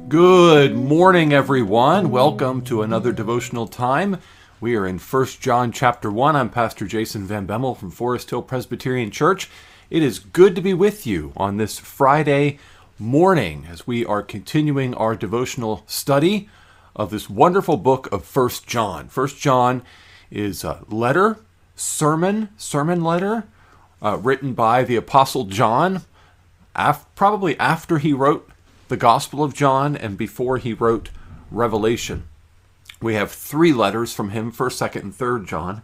Good morning, everyone. Welcome to another devotional time. We are in 1 John chapter 1. I'm Pastor Jason Van Bemmel from Forest Hill Presbyterian Church. It is good to be with you on this Friday morning as we are continuing our devotional study of this wonderful book of 1 John. 1 John is a letter, sermon letter written by the Apostle John, probably after he wrote the Gospel of John and before he wrote Revelation. We have three letters from him, 1st, 2nd, and 3rd John.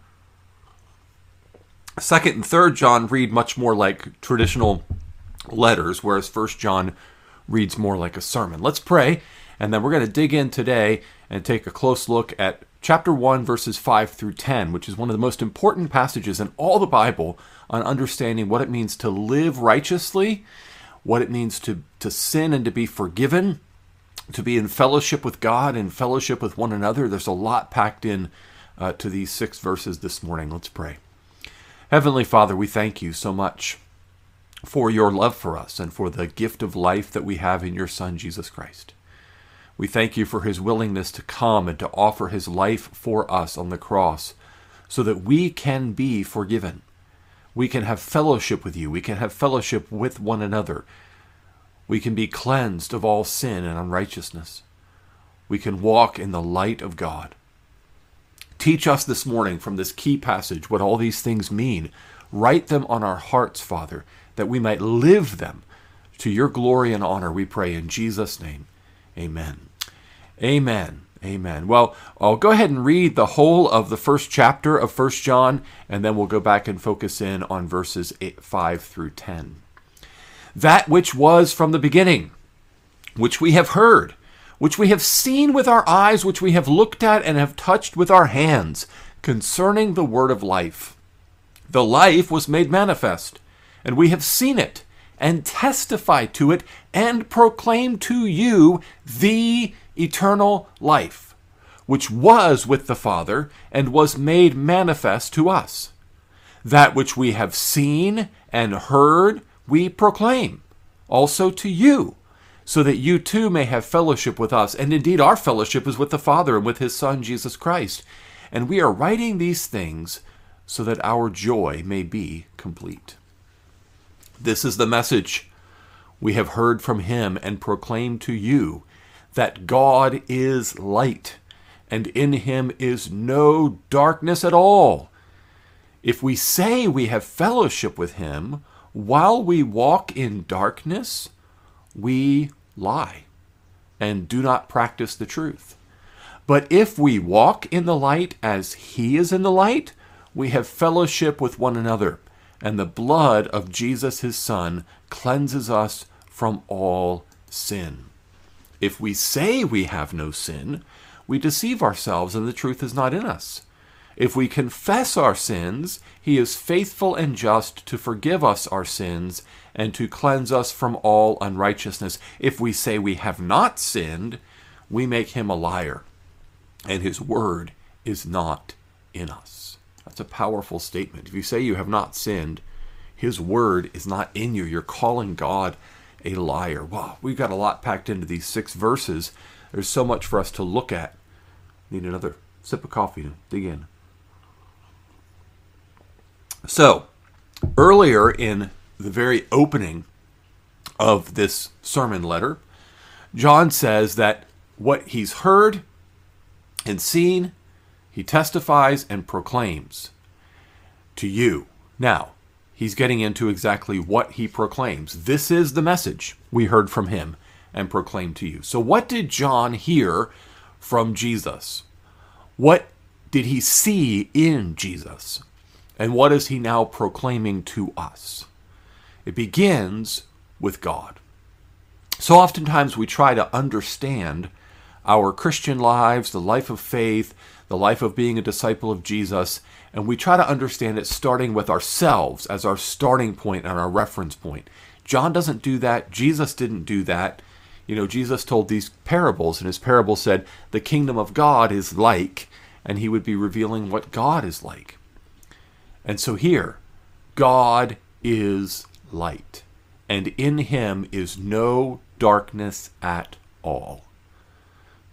2nd and 3rd John read much more like traditional letters, whereas 1st John reads more like a sermon. Let's pray, and then we're going to dig in today and take a close look at chapter 1, verses 5 through 10, which is one of the most important passages in all the Bible on understanding what it means to live righteously, what it means to sin and to be forgiven, to be in fellowship with God and fellowship with one another. There's a lot packed in to these 6 verses this morning. Let's pray. Heavenly Father, we thank you so much for your love for us and for the gift of life that we have in your Son, Jesus Christ. We thank you for his willingness to come and to offer his life for us on the cross so that we can be forgiven. We can have fellowship with you. We can have fellowship with one another. We can be cleansed of all sin and unrighteousness. We can walk in the light of God. Teach us this morning from this key passage what all these things mean. Write them on our hearts, Father, that we might live them to your glory and honor, we pray in Jesus' name. Amen. Amen. Amen. Well, I'll go ahead and read the whole of the first chapter of 1 John, and then we'll go back and focus in on verses 5 through 10. That which was from the beginning, which we have heard, which we have seen with our eyes, which we have looked at and have touched with our hands, concerning the word of life. The life was made manifest, and we have seen it, and testify to it, and proclaim to you the eternal life, which was with the Father, and was made manifest to us. That which we have seen and heard, we proclaim also to you, so that you too may have fellowship with us. And indeed, our fellowship is with the Father and with his Son, Jesus Christ. And we are writing these things so that our joy may be complete. This is the message we have heard from him and proclaimed to you, that God is light, and in him is no darkness at all. If we say we have fellowship with him while we walk in darkness, we lie and do not practice the truth. But if we walk in the light as he is in the light, we have fellowship with one another, and the blood of Jesus his Son cleanses us from all sin. If we say we have no sin, we deceive ourselves and the truth is not in us. If we confess our sins, he is faithful and just to forgive us our sins and to cleanse us from all unrighteousness. If we say we have not sinned, we make him a liar, and his word is not in us. That's a powerful statement. If you say you have not sinned, his word is not in you. You're calling God a liar. Wow, we've got a lot packed into these 6 verses. There's so much for us to look at. Need another sip of coffee to dig in. So, earlier in the very opening of this sermon letter, John says that what he's heard and seen, he testifies and proclaims to you. Now, he's getting into exactly what he proclaims. This is the message we heard from him and proclaimed to you. So what did John hear from Jesus? What did he see in Jesus? And what is he now proclaiming to us? It begins with God. So oftentimes we try to understand our Christian lives, the life of faith, the life of being a disciple of Jesus, and we try to understand it starting with ourselves as our starting point and our reference point. John doesn't do that. Jesus didn't do that. Jesus told these parables, and his parable said, the kingdom of God is like, and he would be revealing what God is like. And so here, God is light, and in him is no darkness at all.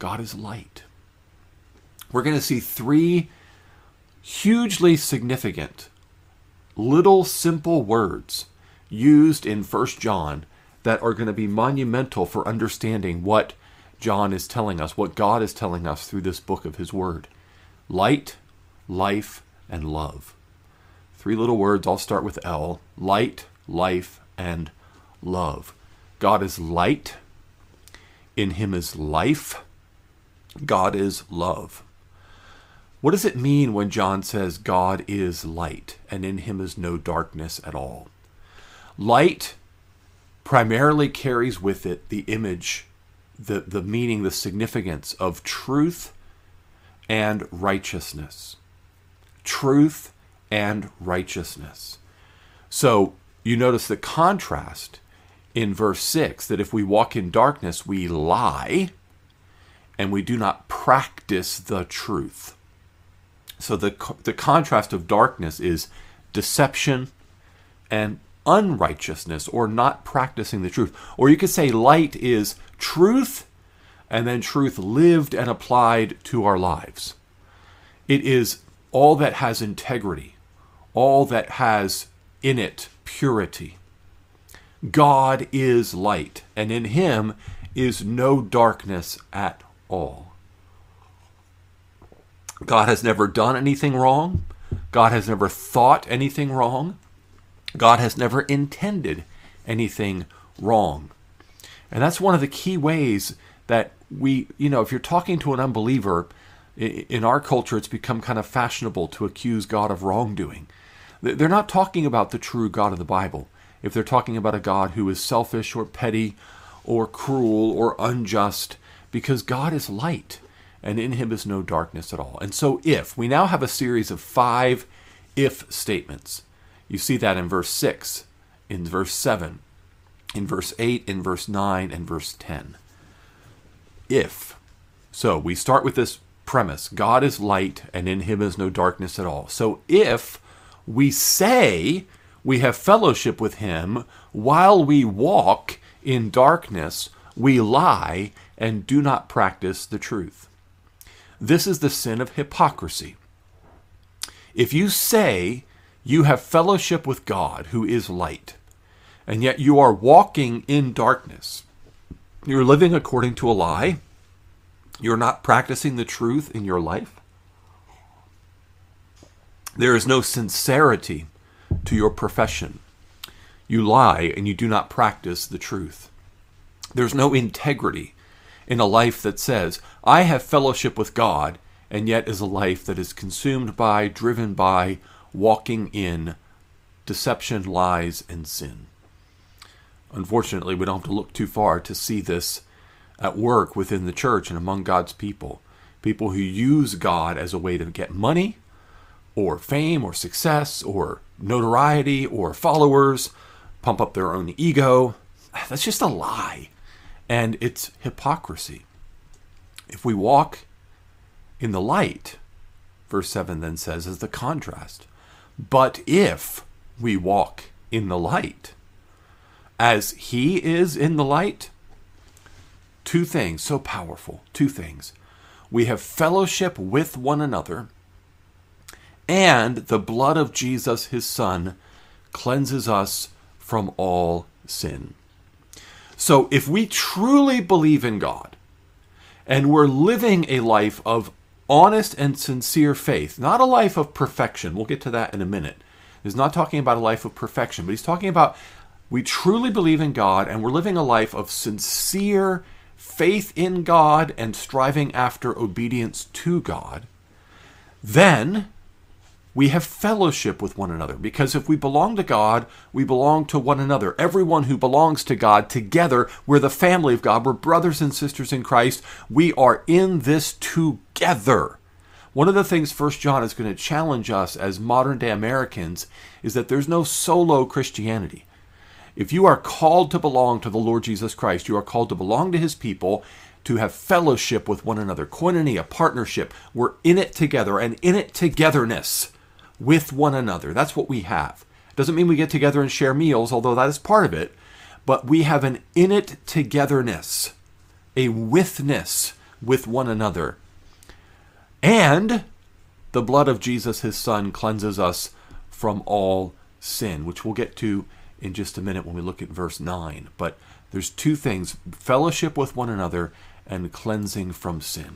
God is light. We're going to see three hugely significant, little simple words used in 1 John that are going to be monumental for understanding what John is telling us, what God is telling us through this book of his word. Light, life, and love. Three little words, I'll start with L. Light, life, and love. God is light. In him is life. God is love. What does it mean when John says God is light and in him is no darkness at all? Light primarily carries with it the image, the meaning, the significance of truth and righteousness. Truth and righteousness. So you notice the contrast in verse 6, that if we walk in darkness, we lie and we do not practice the truth. So the contrast of darkness is deception and unrighteousness, or not practicing the truth. Or you could say light is truth, and then truth lived and applied to our lives. It is all that has integrity, all that has in it purity. God is light, and in him is no darkness at all. God has never done anything wrong. God has never thought anything wrong. God has never intended anything wrong. And that's one of the key ways that we, if you're talking to an unbeliever, in our culture it's become kind of fashionable to accuse God of wrongdoing. They're not talking about the true God of the Bible. If they're talking about a God who is selfish or petty or cruel or unjust, because God is light and in him is no darkness at all. And so we now have a series of 5 if statements. You see that in verse 6, in verse 7, in verse 8, in verse 9, and verse 10. If. So we start with this premise. God is light and in him is no darkness at all. So if we say we have fellowship with him while we walk in darkness, we lie and do not practice the truth. This is the sin of hypocrisy. If you say you have fellowship with God, who is light, and yet you are walking in darkness, you're living according to a lie, you're not practicing the truth in your life, there is no sincerity to your profession. You lie and you do not practice the truth. There's no integrity in a life that says, I have fellowship with God, and yet is a life that is consumed by, driven by, walking in deception, lies, and sin. Unfortunately, we don't have to look too far to see this at work within the church and among God's people. People who use God as a way to get money, or fame, or success, or notoriety, or followers, pump up their own ego. That's just a lie. And it's hypocrisy. If we walk in the light, verse 7 then says, as the contrast, but if we walk in the light, as he is in the light, 2 things so powerful, 2 things. We have fellowship with one another, and the blood of Jesus, his Son, cleanses us from all sin. So if we truly believe in God, and we're living a life of honest and sincere faith, not a life of perfection, we'll get to that in a minute. He's not talking about a life of perfection, but he's talking about we truly believe in God, and we're living a life of sincere faith in God and striving after obedience to God, then we have fellowship with one another. Because if we belong to God, we belong to one another. Everyone who belongs to God, together, we're the family of God. We're brothers and sisters in Christ. We are in this together. One of the things 1 John is going to challenge us as modern-day Americans is that there's no solo Christianity. If you are called to belong to the Lord Jesus Christ, you are called to belong to his people, to have fellowship with one another, koinonia, partnership. We're in it together, and in it togetherness with one another. That's what we have. It doesn't mean we get together and share meals, although that is part of it, but we have an in it togetherness, a withness with one another. And the blood of Jesus, his Son, cleanses us from all sin, which we'll get to in just a minute when we look at verse 9. But there's two things: fellowship with one another and cleansing from sin.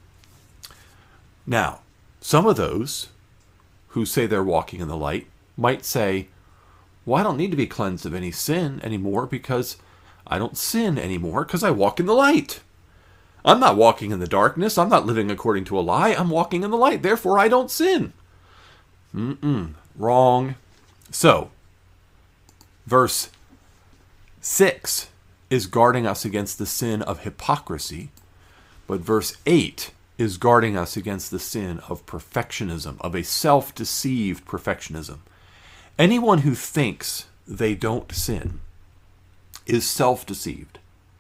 Now, some of those who say they're walking in the light might say, well, I don't need to be cleansed of any sin anymore because I don't sin anymore because I walk in the light. I'm not walking in the darkness. I'm not living according to a lie. I'm walking in the light. Therefore, I don't sin. Wrong. So, verse 6 is guarding us against the sin of hypocrisy, but verse 8 is guarding us against the sin of perfectionism, of a self-deceived perfectionism. Anyone who thinks they don't sin is self-deceived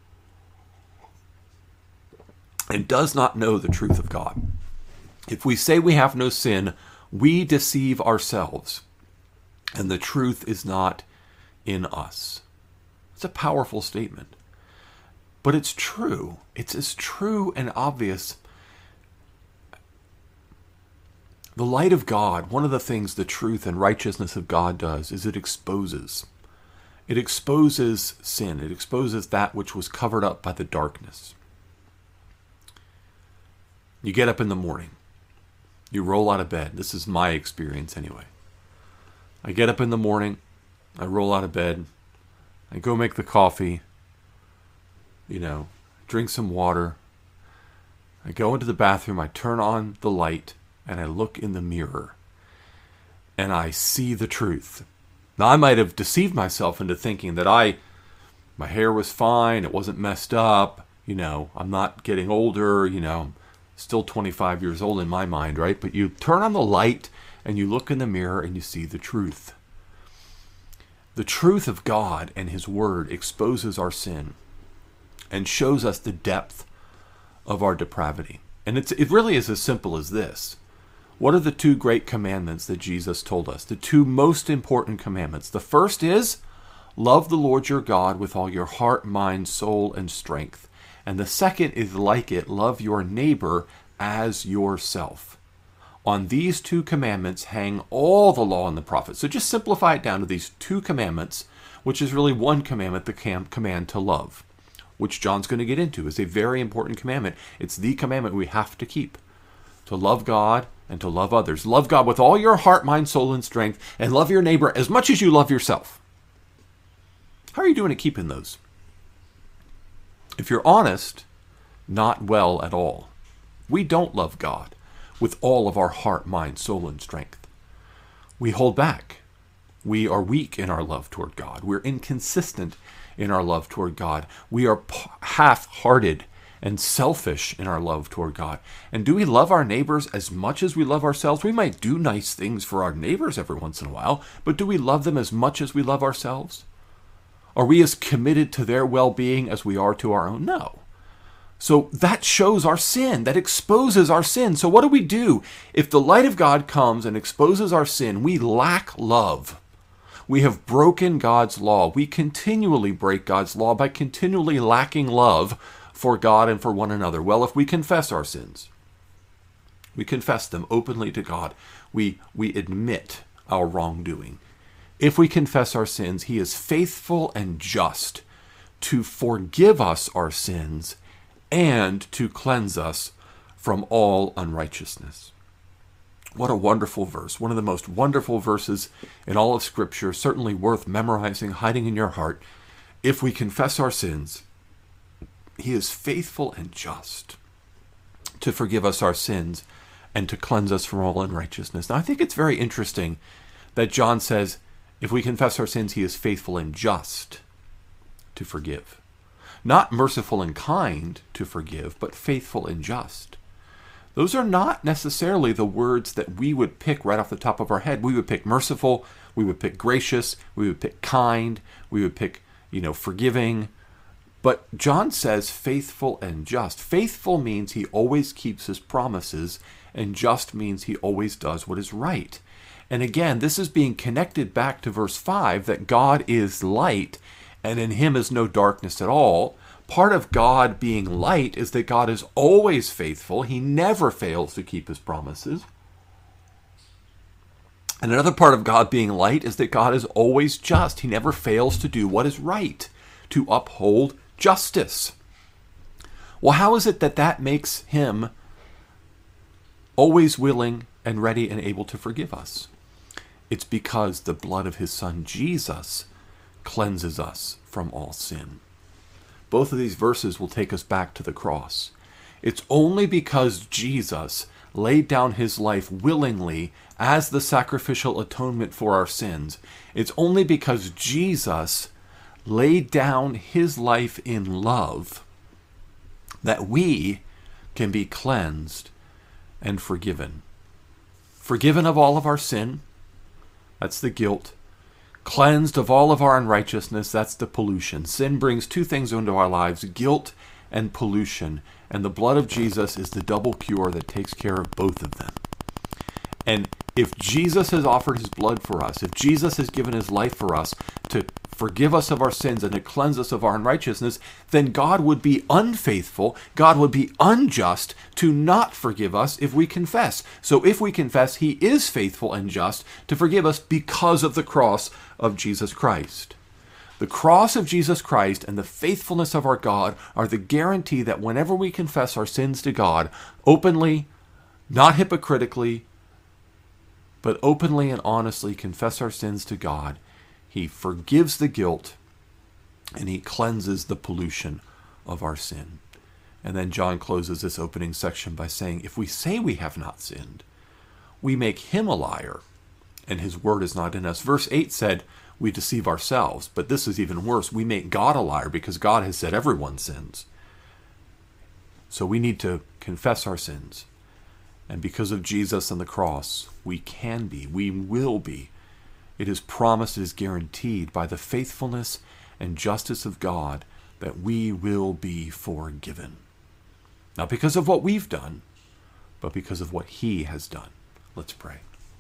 and does not know the truth of God. If we say we have no sin, we deceive ourselves, and the truth is not in us. It's a powerful statement, but it's true. It's as true and obvious. The light of God, one of the things the truth and righteousness of God does is it exposes. It exposes sin. It exposes that which was covered up by the darkness. You get up in the morning. You roll out of bed. This is my experience anyway. I get up in the morning. I roll out of bed. I go make the coffee. Drink some water. I go into the bathroom. I turn on the light. And I look in the mirror. And I see the truth. Now, I might have deceived myself into thinking that my hair was fine. It wasn't messed up. I'm not getting older. I'm still 25 years old in my mind, right? But you turn on the light and you look in the mirror and you see the truth. The truth of God and his word exposes our sin and shows us the depth of our depravity. And it really is as simple as this. What are the two great commandments that Jesus told us? The two most important commandments. The first is, love the Lord your God with all your heart, mind, soul, and strength. And the second is like it, love your neighbor as yourself. On these two commandments hang all the law and the prophets. So just simplify it down to these two commandments, which is really one commandment, the command to love, which John's going to get into, is a very important commandment. It's the commandment we have to keep. To love God and to love others. Love God with all your heart, mind, soul, and strength, and love your neighbor as much as you love yourself. How are you doing at keeping those? If you're honest, not well at all. We don't love God with all of our heart, mind, soul, and strength. We hold back. We are weak in our love toward God. We're inconsistent in our love toward God. We are half-hearted and selfish in our love toward God. And do we love our neighbors as much as we love ourselves? We might do nice things for our neighbors every once in a while, but do we love them as much as we love ourselves? Are we as committed to their well-being as we are to our own? No. So that shows our sin. That exposes our sin. So what do? If the light of God comes and exposes our sin, we lack love. We have broken God's law. We continually break God's law by continually lacking love for God and for one another. Well, if we confess our sins, we confess them openly to God. We admit our wrongdoing. If we confess our sins, he is faithful and just to forgive us our sins and to cleanse us from all unrighteousness. What a wonderful verse. One of the most wonderful verses in all of Scripture, certainly worth memorizing, hiding in your heart. If we confess our sins, he is faithful and just to forgive us our sins and to cleanse us from all unrighteousness. Now, I think it's very interesting that John says, if we confess our sins, he is faithful and just to forgive. Not merciful and kind to forgive, but faithful and just. Those are not necessarily the words that we would pick right off the top of our head. We would pick merciful, we would pick gracious, we would pick kind, we would pick, forgiving. But John says faithful and just. Faithful means he always keeps his promises, and just means he always does what is right. And again, this is being connected back to verse 5, that God is light, and in him is no darkness at all. Part of God being light is that God is always faithful. He never fails to keep his promises. And another part of God being light is that God is always just. He never fails to do what is right, to uphold justice. Well, how is it that that makes him always willing and ready and able to forgive us? It's because the blood of his son Jesus cleanses us from all sin. Both of these verses will take us back to the cross. It's only because Jesus laid down his life willingly as the sacrificial atonement for our sins. It's only because Jesus laid down his life in love that we can be cleansed and forgiven. Forgiven of all of our sin, that's the guilt. Cleansed of all of our unrighteousness, that's the pollution. Sin brings two things into our lives, guilt and pollution. And the blood of Jesus is the double cure that takes care of both of them. And if Jesus has offered his blood for us, if Jesus has given his life for us to forgive us of our sins and to cleanse us of our unrighteousness, then God would be unfaithful, God would be unjust to not forgive us if we confess. So if we confess, he is faithful and just to forgive us because of the cross of Jesus Christ. The cross of Jesus Christ and the faithfulness of our God are the guarantee that whenever we confess our sins to God, openly, not hypocritically, but openly and honestly confess our sins to God, he forgives the guilt and he cleanses the pollution of our sin. And then John closes this opening section by saying, if we say we have not sinned, we make him a liar, and his word is not in us. Verse 8 said, we deceive ourselves, but this is even worse. We make God a liar because God has said everyone sins. So we need to confess our sins. And because of Jesus and the cross, we can be, we will be. It is promised, it is guaranteed by the faithfulness and justice of God that we will be forgiven. Not because of what we've done, but because of what he has done. Let's pray.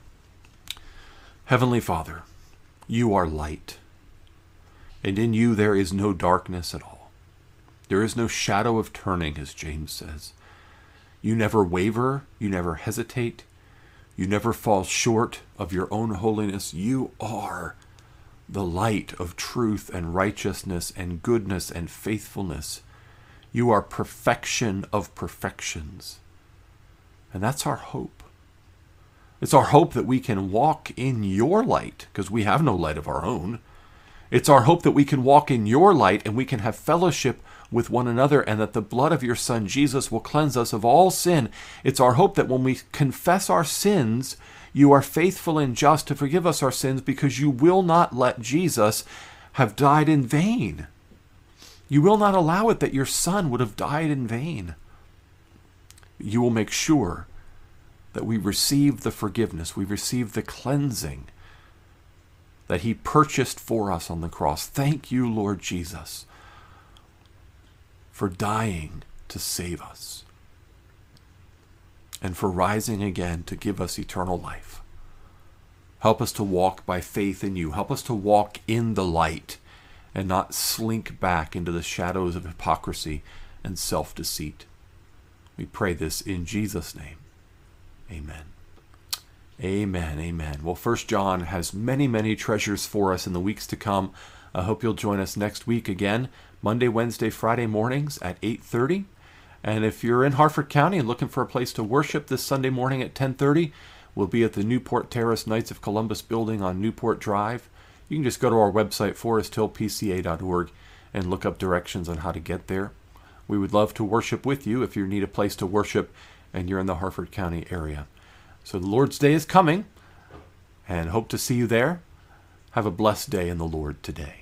Heavenly Father, you are light, and in you there is no darkness at all. There is no shadow of turning, as James says. You never waver, you never hesitate, you never fall short of your own holiness. You are the light of truth and righteousness and goodness and faithfulness. You are perfection of perfections. And that's our hope. It's our hope that we can walk in your light, because we have no light of our own. It's our hope that we can walk in your light and we can have fellowship with one another, and that the blood of your Son Jesus will cleanse us of all sin. It's our hope that when we confess our sins, you are faithful and just to forgive us our sins, because you will not let Jesus have died in vain. You will not allow it that your Son would have died in vain. You will make sure that we receive the forgiveness, we receive the cleansing that he purchased for us on the cross. Thank you, Lord Jesus, for dying to save us and for rising again to give us eternal life. Help us to walk by faith in you. Help us to walk in the light and not slink back into the shadows of hypocrisy and self-deceit. We pray this in Jesus' name. Amen. Amen. Amen. Well, 1 John has many, many treasures for us in the weeks to come. I hope you'll join us next week again, Monday, Wednesday, Friday mornings at 8:30. And if you're in Harford County and looking for a place to worship this Sunday morning at 10:30, we'll be at the Newport Terrace Knights of Columbus building on Newport Drive. You can just go to our website, foresthillpca.org, and look up directions on how to get there. We would love to worship with you if you need a place to worship and you're in the Harford County area. So the Lord's Day is coming, and hope to see you there. Have a blessed day in the Lord today.